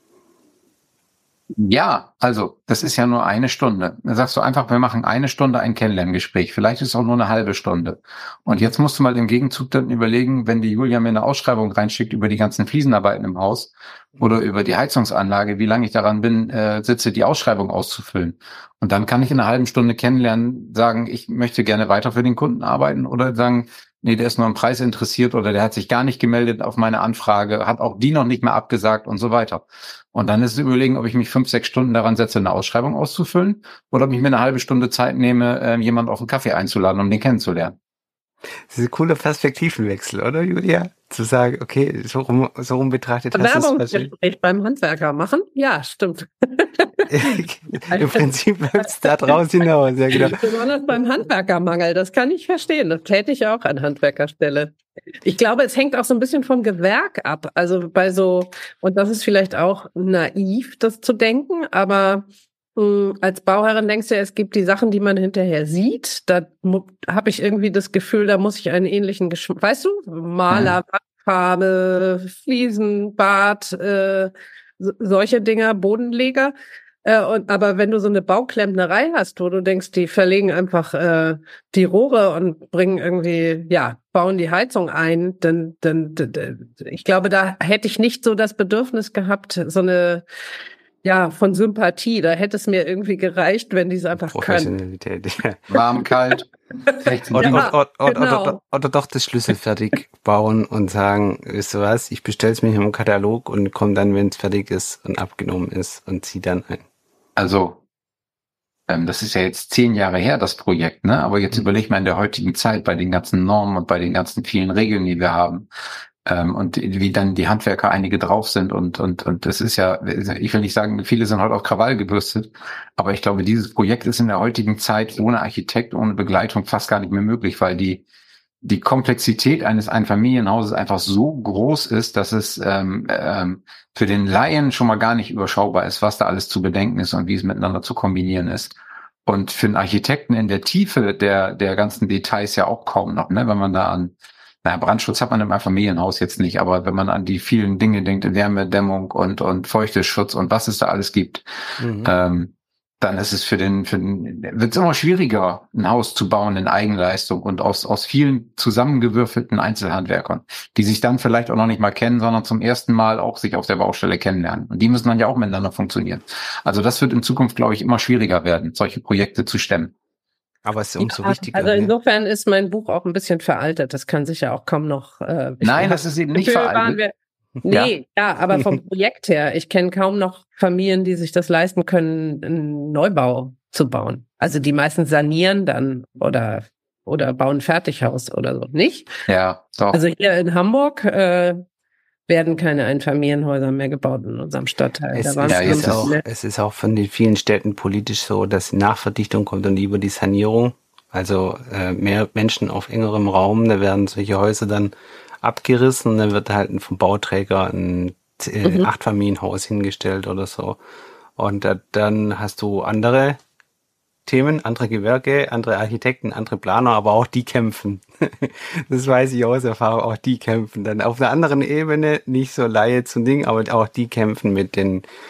Ja, also das ist ja nur eine Stunde. Da sagst du einfach, wir machen eine Stunde ein Kennenlerngespräch. Vielleicht ist es auch nur eine halbe Stunde. Und jetzt musst du mal im Gegenzug dann überlegen, wenn die Julia mir eine Ausschreibung reinschickt über die ganzen Fliesenarbeiten im Haus oder über die Heizungsanlage, wie lange ich daran bin, sitze, die Ausschreibung auszufüllen. Und dann kann ich in einer halben Stunde kennenlernen, sagen, ich möchte gerne weiter für den Kunden arbeiten oder sagen, nee, der ist nur am Preis interessiert oder der hat sich gar nicht gemeldet auf meine Anfrage, hat auch die noch nicht mehr abgesagt und so weiter. Und dann ist es überlegen, ob ich mich 5-6 Stunden daran setze, eine Ausschreibung auszufüllen oder ob ich mir eine halbe Stunde Zeit nehme, jemanden auf einen Kaffee einzuladen, um den kennenzulernen. Das ist ein cooler Perspektivenwechsel, oder Julia? Zu sagen, okay, so rum betrachtet hast du es. Bewerbungsgespräch beim Handwerker machen? Ja, stimmt. Im Prinzip läuft es da draus hinaus. Ja, genau. Besonders beim Handwerkermangel, das kann ich verstehen. Das täte ich auch an Handwerkerstelle. Ich glaube, es hängt auch so ein bisschen vom Gewerk ab. Also und das ist vielleicht auch naiv, das zu denken, aber als Bauherrin denkst du ja, es gibt die Sachen, die man hinterher sieht. Da habe ich irgendwie das Gefühl, da muss ich einen ähnlichen Geschmack, weißt du, Maler, Wandfarbe, Fliesen, Bad, solche Dinger, Bodenleger. Aber wenn du so eine Bauklempnerei hast, wo du denkst, die verlegen einfach die Rohre und bringen irgendwie, bauen die Heizung ein, dann ich glaube, da hätte ich nicht so das Bedürfnis gehabt, so eine von Sympathie. Da hätte es mir irgendwie gereicht, wenn die es einfach Professionalität, können. Warm, kalt. Oder doch das Schlüssel fertig bauen und sagen, weißt du was, ich bestelle es mir im Katalog und komme dann, wenn es fertig ist und abgenommen ist und ziehe dann ein. Also, das ist ja jetzt 10 Jahre her, das Projekt, ne? Aber jetzt überleg mal in der heutigen Zeit bei den ganzen Normen und bei den ganzen vielen Regeln, die wir haben. Und wie dann die Handwerker einige drauf sind und das ist ja, ich will nicht sagen, viele sind heute auf Krawall gebürstet, aber ich glaube, dieses Projekt ist in der heutigen Zeit ohne Architekt, ohne Begleitung fast gar nicht mehr möglich, weil die Komplexität eines Einfamilienhauses einfach so groß ist, dass es für den Laien schon mal gar nicht überschaubar ist, was da alles zu bedenken ist und wie es miteinander zu kombinieren ist. Und für einen Architekten in der Tiefe der ganzen Details ja auch kaum noch, ne, wenn man da an Brandschutz hat man im Einfamilienhaus jetzt nicht, aber wenn man an die vielen Dinge denkt, Wärmedämmung und Feuchteschutz und was es da alles gibt, dann ist es wird es immer schwieriger, ein Haus zu bauen in Eigenleistung und aus vielen zusammengewürfelten Einzelhandwerkern, die sich dann vielleicht auch noch nicht mal kennen, sondern zum ersten Mal auch sich auf der Baustelle kennenlernen. Und die müssen dann ja auch miteinander funktionieren. Also das wird in Zukunft, glaube ich, immer schwieriger werden, solche Projekte zu stemmen. Aber es ist umso wichtiger. Also insofern ist mein Buch auch ein bisschen veraltet. Das kann sich ja auch kaum noch... Nein, das ist eben nicht veraltet. Aber vom Projekt her. Ich kenne kaum noch Familien, die sich das leisten können, einen Neubau zu bauen. Also die meisten sanieren dann oder bauen ein Fertighaus oder so. Nicht? Ja, doch. Also hier in Hamburg werden keine Einfamilienhäuser mehr gebaut in unserem Stadtteil. Es ist auch von den vielen Städten politisch so, dass Nachverdichtung kommt und über die Sanierung, also mehr Menschen auf engerem Raum, da werden solche Häuser dann abgerissen und dann wird halt vom Bauträger ein 8-Familienhaus hingestellt oder so. Und dann hast du andere Themen, andere Gewerke, andere Architekten, andere Planer, aber auch die kämpfen. Das weiß ich aus Erfahrung, auch die kämpfen dann auf einer anderen Ebene, nicht so Laie zum Ding, aber auch die kämpfen mit den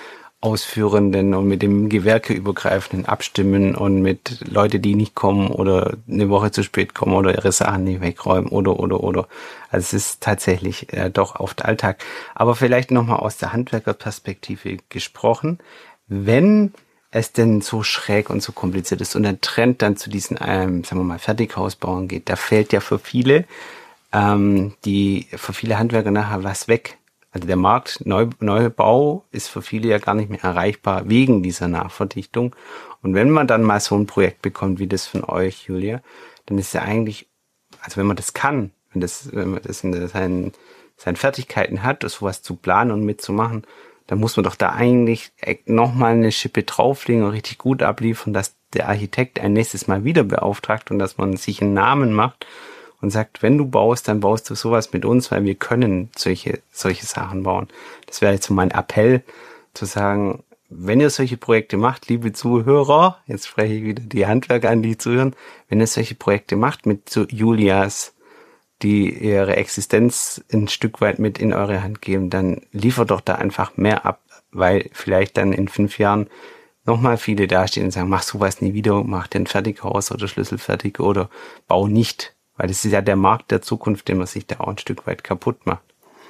Ausführenden und mit dem Gewerkeübergreifenden abstimmen und mit Leute, die nicht kommen oder eine Woche zu spät kommen oder ihre Sachen nicht wegräumen oder. Also es ist tatsächlich doch oft Alltag. Aber vielleicht nochmal aus der Handwerkerperspektive gesprochen, wenn es denn so schräg und so kompliziert ist und der Trend dann zu diesen, sagen wir mal, Fertighausbauern geht, da fällt ja für viele Handwerker nachher was weg. Also der Markt Neubau ist für viele ja gar nicht mehr erreichbar wegen dieser Nachverdichtung. Und wenn man dann mal so ein Projekt bekommt wie das von euch, Julia, dann ist ja eigentlich, also wenn man das kann, wenn man das in seinen Fertigkeiten hat, sowas zu planen und mitzumachen, dann muss man doch da eigentlich nochmal eine Schippe drauflegen und richtig gut abliefern, dass der Architekt ein nächstes Mal wieder beauftragt und dass man sich einen Namen macht und sagt, wenn du baust, dann baust du sowas mit uns, weil wir können solche Sachen bauen. Das wäre jetzt so mein Appell, zu sagen, wenn ihr solche Projekte macht, liebe Zuhörer, jetzt spreche ich wieder die Handwerker an, die zuhören, wenn ihr solche Projekte macht mit so Julias, die ihre Existenz ein Stück weit mit in eure Hand geben, dann liefert doch da einfach mehr ab, weil vielleicht dann in 5 Jahren nochmal viele dastehen und sagen, mach sowas nie wieder, mach den Fertighaus oder schlüsselfertig oder bau nicht. Weil das ist ja der Markt der Zukunft, den man sich da auch ein Stück weit kaputt macht.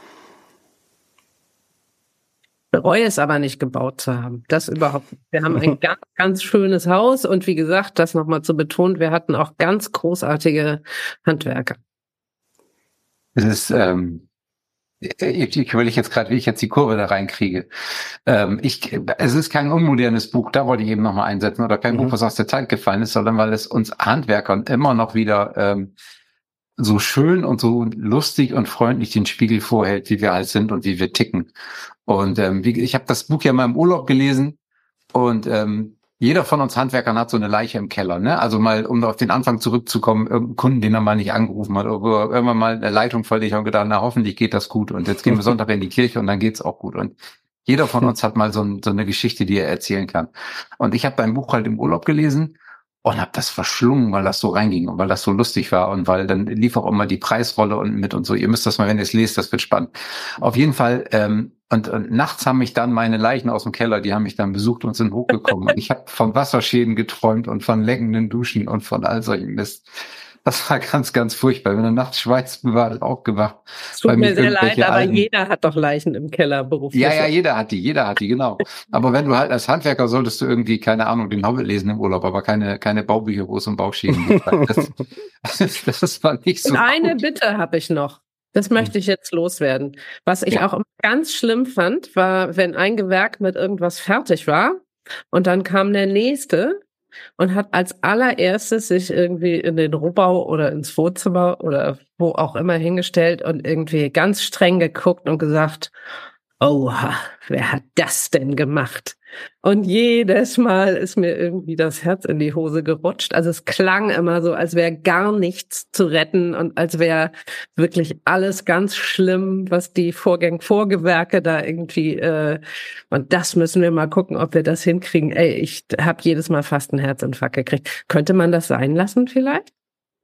Ich bereue es aber nicht, gebaut zu haben. Das überhaupt nicht. Wir haben ein ganz, ganz schönes Haus und wie gesagt, das nochmal zu betonen, wir hatten auch ganz großartige Handwerker. Es ist, ich will jetzt gerade, wie ich jetzt die Kurve da reinkriege. Es ist kein unmodernes Buch, da wollte ich eben nochmal einsetzen, oder kein Buch, was aus der Zeit gefallen ist, sondern weil es uns Handwerkern immer noch wieder so schön und so lustig und freundlich den Spiegel vorhält, wie wir halt sind und wie wir ticken. Und ich habe das Buch ja mal im Urlaub gelesen und jeder von uns Handwerkern hat so eine Leiche im Keller, ne? Also mal, um auf den Anfang zurückzukommen, irgendein Kunden, den er mal nicht angerufen hat, oder irgendwann mal eine Leitung verlegt und gedacht, na hoffentlich geht das gut. Und jetzt gehen wir Sonntag in die Kirche und dann geht's auch gut. Und jeder von uns hat mal so eine Geschichte, die er erzählen kann. Und ich habe dein Buch halt im Urlaub gelesen und habe das verschlungen, weil das so reinging und weil das so lustig war und weil dann lief auch immer die Preisrolle und mit und so. Ihr müsst das mal, wenn ihr es lest, das wird spannend. Auf jeden Fall, und nachts haben mich dann meine Leichen aus dem Keller, die haben mich dann besucht und sind hochgekommen. Und ich habe von Wasserschäden geträumt und von leckenden Duschen und von all solchen Mist. Das war ganz, ganz furchtbar. Wenn du nachts schweißt, war aufgewacht. Es tut mir sehr leid, aber jeder hat doch Leichen im Keller beruflich. Ja, jeder hat die, genau. Aber wenn du halt als Handwerker solltest du irgendwie, keine Ahnung, den Hobbit lesen im Urlaub, aber keine Baubücher, wo es um Bauschäden geht. Das war nicht so. Und eine Bitte habe ich noch. Das möchte ich jetzt loswerden. Was ich auch immer ganz schlimm fand, war, wenn ein Gewerk mit irgendwas fertig war und dann kam der nächste und hat als allererstes sich irgendwie in den Rohbau oder ins Wohnzimmer oder wo auch immer hingestellt und irgendwie ganz streng geguckt und gesagt, oha, wer hat das denn gemacht? Und jedes Mal ist mir irgendwie das Herz in die Hose gerutscht. Also es klang immer so, als wäre gar nichts zu retten und als wäre wirklich alles ganz schlimm, was die Vorgewerke da irgendwie, und das müssen wir mal gucken, ob wir das hinkriegen. Ey, ich habe jedes Mal fast einen Herzinfarkt gekriegt. Könnte man das sein lassen vielleicht?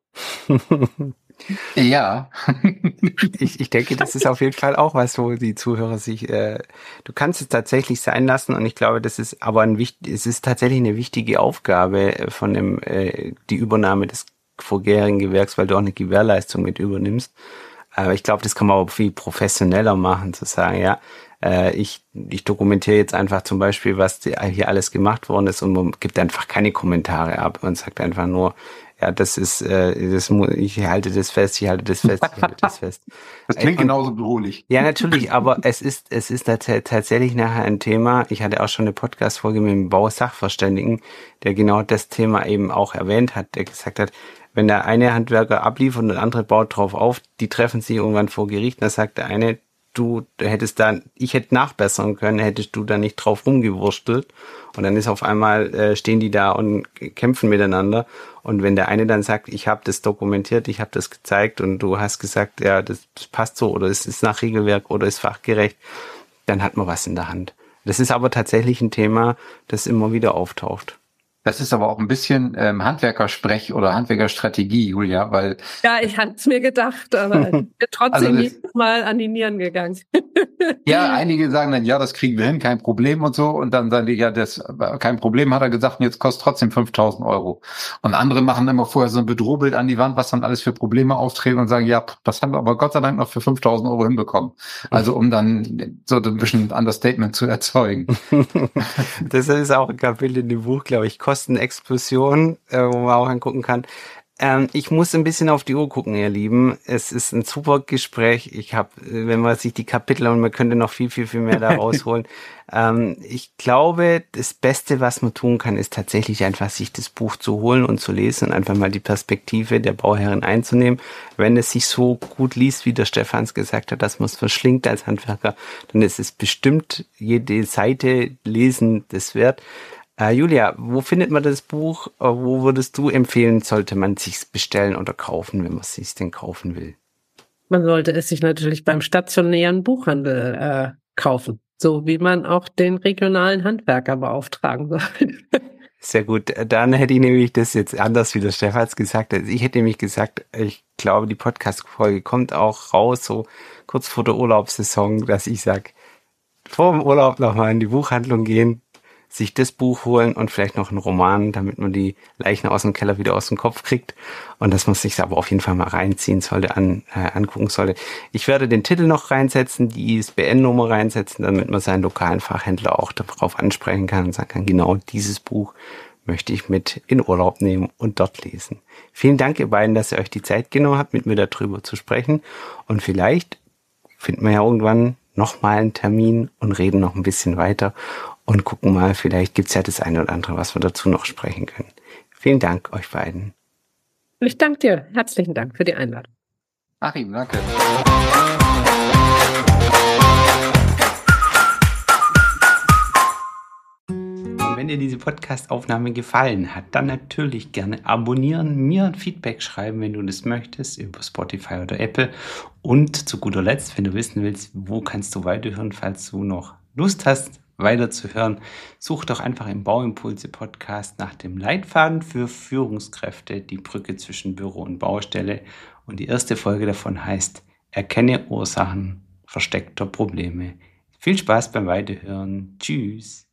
Ja. Ich denke, das ist auf jeden Fall auch was, wo die Zuhörer sich, du kannst es tatsächlich sein lassen und ich glaube, das ist aber es ist tatsächlich eine wichtige Aufgabe von die Übernahme des vorherigen Gewerks, weil du auch eine Gewährleistung mit übernimmst. Aber ich glaube, das kann man aber viel professioneller machen, zu sagen, ja, ich dokumentiere jetzt einfach zum Beispiel, was hier alles gemacht worden ist und man gibt einfach keine Kommentare ab und sagt einfach nur, ja, ich halte das fest, ich halte das fest, ich halte das fest. Das klingt genauso bedrohlich. Ja, natürlich, aber es ist tatsächlich nachher ein Thema. Ich hatte auch schon eine Podcast-Folge mit dem Bausachverständigen, der genau das Thema eben auch erwähnt hat, der gesagt hat, wenn der eine Handwerker abliefert und der andere baut drauf auf, die treffen sich irgendwann vor Gericht, dann sagt der eine, ich hätte nachbessern können, hättest du da nicht drauf rumgewurstelt. Und dann ist auf einmal, stehen die da und kämpfen miteinander. Und wenn der eine dann sagt, ich habe das dokumentiert, ich habe das gezeigt und du hast gesagt, ja, das passt so oder es ist nach Regelwerk oder ist fachgerecht, dann hat man was in der Hand. Das ist aber tatsächlich ein Thema, das immer wieder auftaucht. Das ist aber auch ein bisschen Handwerkersprech oder Handwerkerstrategie, Julia, weil Ja, ich hatte es mir gedacht, aber ich bin trotzdem also jedes Mal an die Nieren gegangen. ja, einige sagen dann, ja, das kriegen wir hin, kein Problem und so. Und dann sagen die, ja, das kein Problem, hat er gesagt, und jetzt kostet trotzdem 5.000 Euro. Und andere machen immer vorher so ein Bedrohbild an die Wand, was dann alles für Probleme auftreten und sagen, ja, das haben wir aber Gott sei Dank noch für 5.000 Euro hinbekommen. Also um dann so ein bisschen Understatement zu erzeugen. Das ist auch ein Kapitel in dem Buch, glaube ich, Kostenexplosion, wo man auch angucken kann. Ich muss ein bisschen auf die Uhr gucken, ihr Lieben. Es ist ein super Gespräch. Wenn man sich die Kapitel und man könnte noch viel, viel, viel mehr da rausholen. Ich glaube, das Beste, was man tun kann, ist tatsächlich einfach sich das Buch zu holen und zu lesen und einfach mal die Perspektive der Bauherrin einzunehmen. Wenn es sich so gut liest, wie der Stefans gesagt hat, dass man es verschlingt als Handwerker, dann ist es bestimmt jede Seite lesen das wert. Julia, wo findet man das Buch? Wo würdest du empfehlen, sollte man es sich bestellen oder kaufen, wenn man es sich denn kaufen will? Man sollte es sich natürlich beim stationären Buchhandel kaufen, so wie man auch den regionalen Handwerker beauftragen soll. Sehr gut. Dann hätte ich nämlich das jetzt anders, wie der Stefans gesagt hat. Ich hätte nämlich gesagt, ich glaube, die Podcast-Folge kommt auch raus, so kurz vor der Urlaubssaison, dass ich sage, vor dem Urlaub nochmal in die Buchhandlung gehen, sich das Buch holen und vielleicht noch einen Roman, damit man die Leichen aus dem Keller wieder aus dem Kopf kriegt und dass man sich aber auf jeden Fall mal reinziehen sollte, angucken sollte. Ich werde den Titel noch reinsetzen, die ISBN-Nummer reinsetzen, damit man seinen lokalen Fachhändler auch darauf ansprechen kann und sagen kann, genau dieses Buch möchte ich mit in Urlaub nehmen und dort lesen. Vielen Dank, ihr beiden, dass ihr euch die Zeit genommen habt, mit mir darüber zu sprechen und vielleicht finden wir ja irgendwann nochmal einen Termin und reden noch ein bisschen weiter und gucken mal, vielleicht gibt's ja das eine oder andere, was wir dazu noch sprechen können. Vielen Dank euch beiden. Ich danke dir. Herzlichen Dank für die Einladung. Achim, danke. Und wenn dir diese Podcast-Aufnahme gefallen hat, dann natürlich gerne abonnieren, mir ein Feedback schreiben, wenn du das möchtest, über Spotify oder Apple. Und zu guter Letzt, wenn du wissen willst, wo kannst du weiterhören, falls du noch Lust hast, weiterzuhören, such doch einfach im Bauimpulse-Podcast nach dem Leitfaden für Führungskräfte, die Brücke zwischen Büro und Baustelle. Und die erste Folge davon heißt Erkenne Ursachen versteckter Probleme. Viel Spaß beim Weiterhören. Tschüss.